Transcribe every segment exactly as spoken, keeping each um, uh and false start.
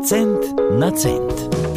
Cent na cent.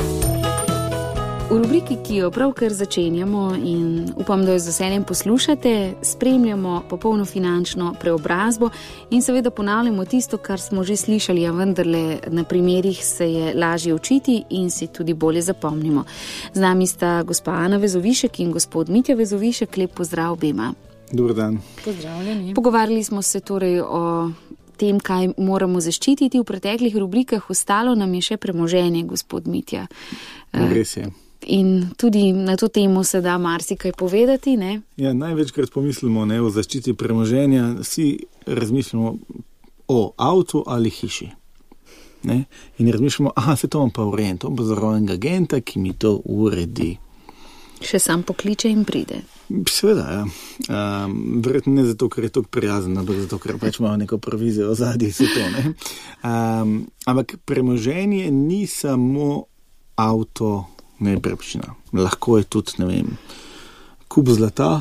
V rubriki, ki jo pravkar začenjamo in upam, da jo z veseljem poslušate, spremljamo popolno finančno preobrazbo in seveda ponavljamo tisto, kar smo že slišali, a vendarle na primerih se je lažje učiti in si tudi bolje zapomnimo. Z nami sta gospa Ana Vezovišek in gospod Mitja Vezovišek. Lep pozdrav obema. Dober dan. Pozdravljeni. Pogovarjali smo se torej o tem, kaj moramo zaščititi. V preteklih rubrikah ostalo nam je še premoženje, gospod Mitja. Res je. In tudi na to temo se da marsikaj povedati, ne? Ja, največkrat pomislimo ne, o zaščiti premoženja, vsi razmišljamo o avtu ali hiši. Ne? In razmišljamo, aha, se to vam pa urejen, to bo zavarovalnega agenta, ki mi to uredi. Še sam pokliče in pride. Seveda, ja. Um, verjetno ne zato, ker je to prijazen, ampak zato, ker pač imamo neko provizijo ozadje, se to, ne. Um, ampak premoženje ni samo avto, nepremičnina. Lahko je tudi, ne vem, kup zlata,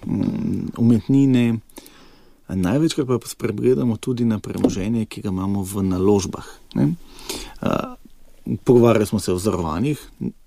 umetnine. Največkrat pa spregledamo tudi na premoženje, ki ga imamo v naložbah. Ne? Uh, pogovarjali smo se o zarovanjih.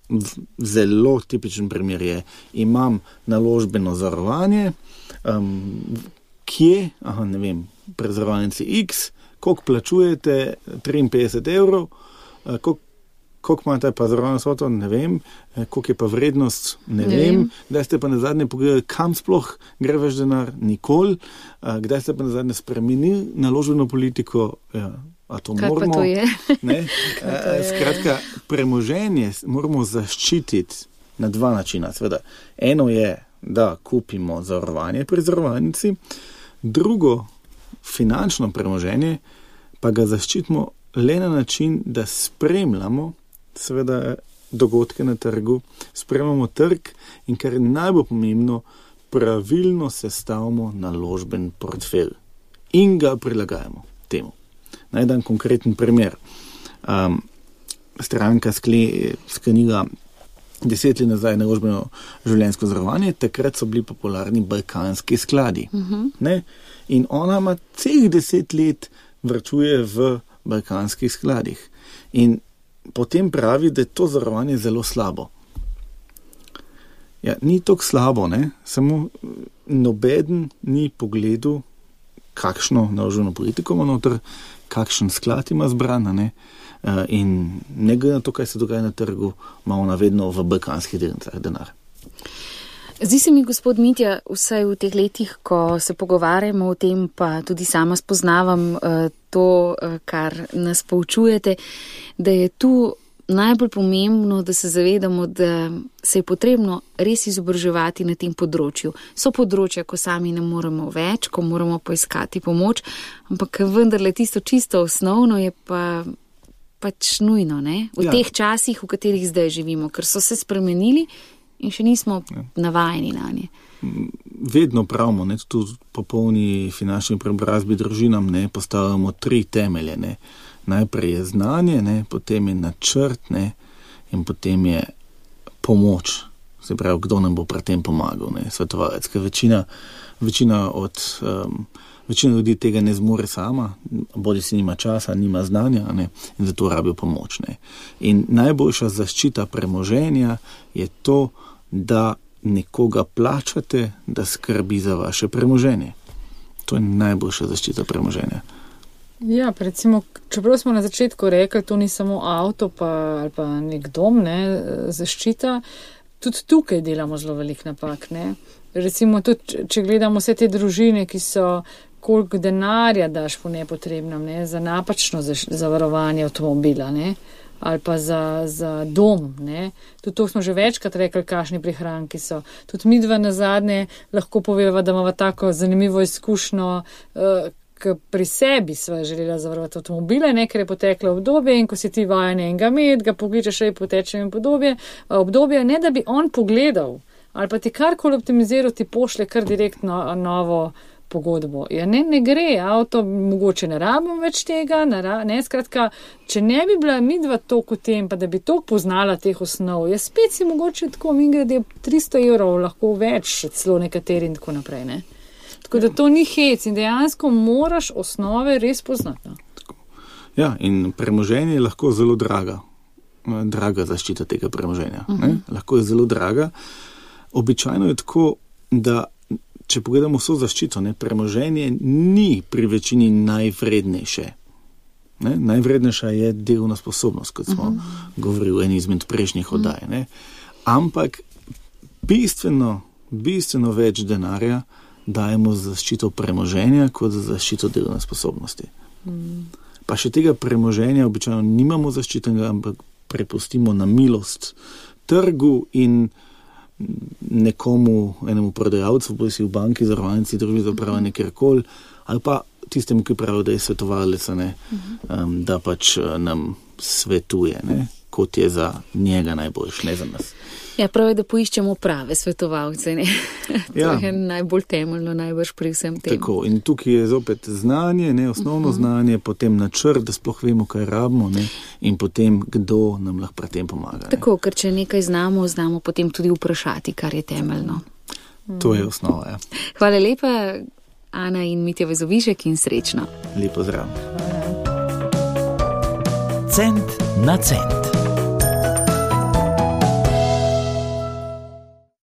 Zelo tipičen primer je, imam naložbeno zavarovanje, um, kje, aha, ne vem, pri zavarovalnici X, koliko plačujete, triinpetdeset evrov, uh, koliko Koliko imate pa zavarovano svoto, ne vem, koliko je pa vrednost, ne, ne vem, kdaj ste pa na zadnje pogledali, kam sploh gre vaš denar, nikoli, kdaj ste pa na zadnje spremenili naložbeno politiko, ja, a to kaj moramo. Pa to je? Ne? to je? Skratka, premoženje moramo zaščititi na dva načina, seveda. Eno je, da kupimo zavarovanje pri zavarovalnici, drugo, finančno premoženje, pa ga zaščitimo le na način, da spremljamo seveda dogodke na trgu, spremljamo trg in kar je najbolj pomembno, pravilno sestavimo naložben portfelj in ga prilagajamo temu. Naj dam konkreten primer. Um, stranka sklenila deset let nazaj naložbeno življenjsko zavarovanje, takrat so bili popularni balkanski skladi. Uh-huh. Ne? In ona ima celih deset let vrčuje v balkanskih skladih. In potem pravi, da je to zavarovanje zelo slabo. Ja, ni tako slabo, ne? Samo nobeden ni pogledal, kakšno naložbeno politiko ima noter, kakšen sklad ima zbrana, ne? In ne glede na to, kaj se dogaja na trgu, imamo navedno v balkanskih delnicah denar. Zdi se mi, gospod Mitja, vsaj v teh letih, ko se pogovarjamo o tem, pa tudi sama spoznavam uh, to, uh, kar nas poučujete, da je tu najbolj pomembno, da se zavedamo, da se je potrebno res izobraževati na tem področju. So področja, ko sami ne moremo več, ko moramo poiskati pomoč, ampak vendarle tisto čisto osnovno je pa pač nujno, ne? V ja. teh časih, v katerih zdaj živimo, ker so se spremenili, in še nismo ja. navajeni na nje. Vedno pravimo, ne, tudi popolni finančni preobrazbi družinam, ne, postavljamo tri temelje. Ne. Najprej je znanje, ne, potem je načrt, ne, in potem je pomoč. Se pravi, kdo nam bo pri tem pomagal, ne, svetovalec. Ker večina, večina od um, večina ljudi tega ne zmore sama, bodi si nima časa, nima znanja, ne, in zato rabijo pomoč. Ne. In najboljša zaščita premoženja je to, da nekoga plačate, da skrbi za vaše premoženje. To je najboljša zaščita premoženja. Ja, recimo, čeprav smo na začetku rekli, to ni samo avto pa, ali pa nek dom, ne, zaščita, tudi tukaj delamo zelo velik napak. Ne. Recimo, tudi, če gledamo vse te družine, ki so, koliko denarja daš po nepotrebnem, ne, za napačno zavarovanje avtomobila, ne, ali pa za, za dom, ne. Tudi to smo že večkrat rekli, kakšni prihranki so. Tudi mi dva nazadnje lahko poveva, da imamo tako zanimivo izkušnjo, uh, k pri sebi sva želela zavarovati avtomobile, ne, ker je poteklo obdobje in ko si ti vajen enega med, ga pokličeš in poteče in podobje, obdobje, ne da bi on pogledal, ali pa ti karkoli optimiziral, ti pošle kar direktno novo pogodbo. Ja, ne, ne gre, avto, mogoče ne rabim več tega, ne, ne, skratka, če ne bi bila midva toliko v tem, pa da bi toliko poznala teh osnov, je spet si mogoče tako, mi grede tristo evrov, lahko več, celo nekateri in tako naprej, ne. Tako da to ni hec in dejansko moraš osnove res poznati. Ja, in premoženje je lahko zelo draga. Draga zaščita tega premoženja. Uh-huh. Ne? Lahko je zelo draga. Običajno je tako, da če pogledamo vso zaščito, ne, premoženje ni pri večini najvrednejše. Ne? Najvrednejša je delovna sposobnost, kot smo uh-huh. govorili v eni izmed prejšnjih oddaj. Ne? Ampak bistveno, bistveno več denarja dajemo za zaščito premoženja, kot za zaščito delovne sposobnosti. Uh-huh. Pa še tega premoženja običajno nimamo zaščitenega, ampak prepustimo na milost trgu in nekomu, enemu prodajalcu, bodi si v banki, zavarovalnici, družbi za upravljanje kjerkoli, ali pa tistemu, ki pravi, da je svetovalec, ne, um, da pač nam svetuje, ne, kot je za njega najboljš, ne za nas. Ja, prav je, da poiščemo prave svetovalce, ne? To ja. je najbolj temeljno, najbrž pri vsem tem. Tako, in tukaj je zopet znanje, ne, osnovno uh-huh. znanje, potem načrt, da sploh vemo, kaj rabimo, ne, in potem, kdo nam lahko pri tem pomaga. Ne. Tako, ker če nekaj znamo, znamo potem tudi vprašati, kar je temeljno. To je osnova, ja. Hvala lepa, Ana in Mitja Vezovišek, in srečno. Lepo zdrav. Cent na cent.